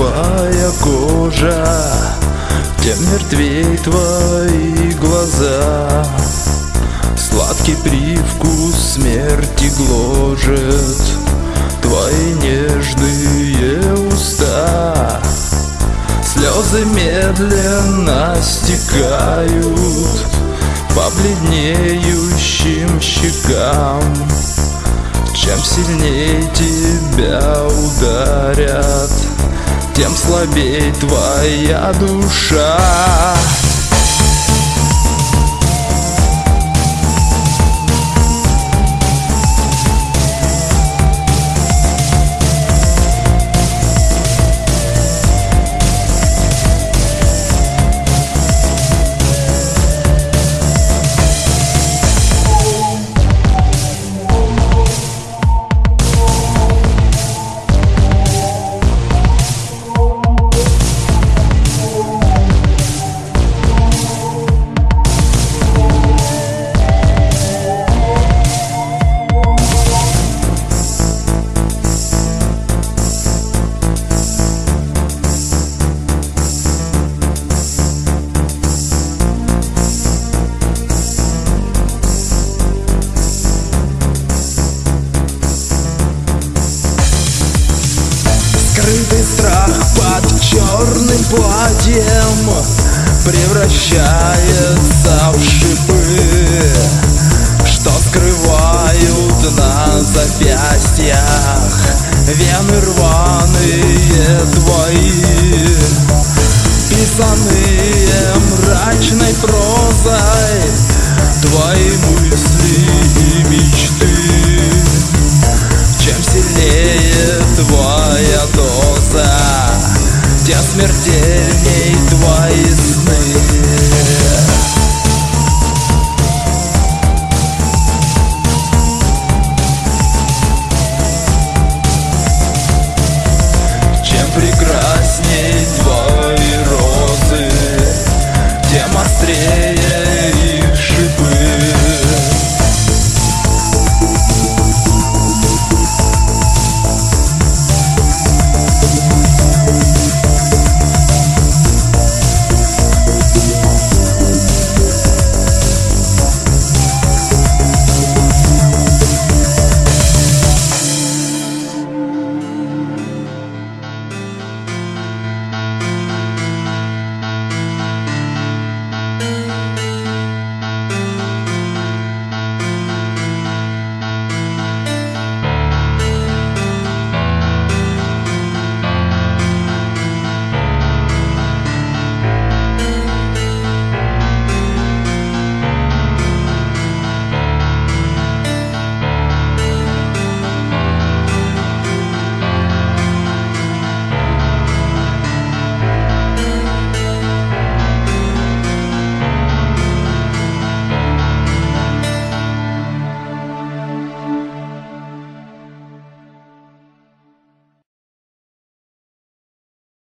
твоя кожа, тем мертвей твои глаза. Сладкий привкус смерти гложет твои нежные уста. Слезы медленно стекают по бледнеющим щекам. Чем сильней тебя ударят, тем слабей твоя душа. Скрытый страх под черным платьем превращается в шипы, что скрывают на запястьях вены рваные твои, писанные мрачной прозой.